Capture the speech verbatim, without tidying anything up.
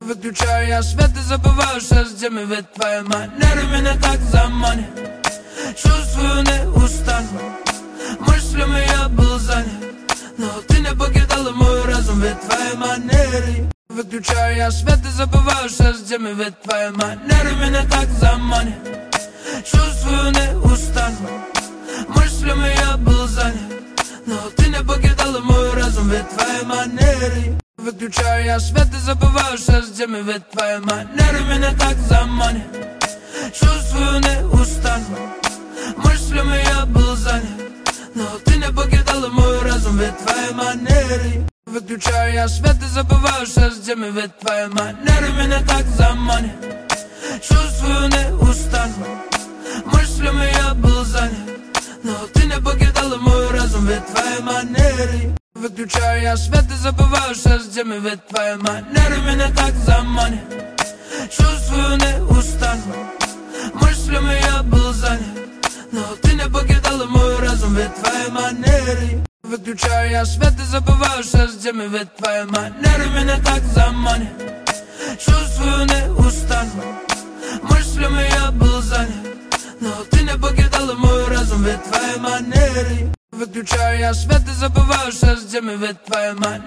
Выключаю я свет и забываю, что с где мы, ведь твоя манера меня так заманит. Чувствую, не устану, мыслями я был занят, но ты не покидала мой разум, ведь твоей манеры. Выключаю я свет и забываю, что с где мы, ведь твоя манера меня так заманит. Чувствую, не устану, мыслями я был занят, но ты не покидала мой разум, ведь твоей манеры. Выключаю я свет и забываю, что с где мы, ведь твоя манера меня так заманит. Чувствую, не устану, мыслями я был занят, но ты не покидала мой разум, ведь твоей манеры. Выключаю я свет и забываю, что с где мы, ведь твоя манера меня так заманит. Чувствую, не устану, мыслями я был занят, но ты не покидала мой разум, ведь твоей манеры. Выключаю я свет и забываю, что с где мы, ведь твоя манера меня так заманит. Чувствую, не устану, мыслями я был занят, но ты не покидала мой разум, ведь твоей манеры. Выключаю я свет и забываю, что с где мы, ведь твоя манера меня так заманит. Чувствую, не устану, мыслями я был занят, но ты не покидала мой разум, ведь твоей манеры. Выключаю я свет и забываю, что с где мы, ведь твоя манера.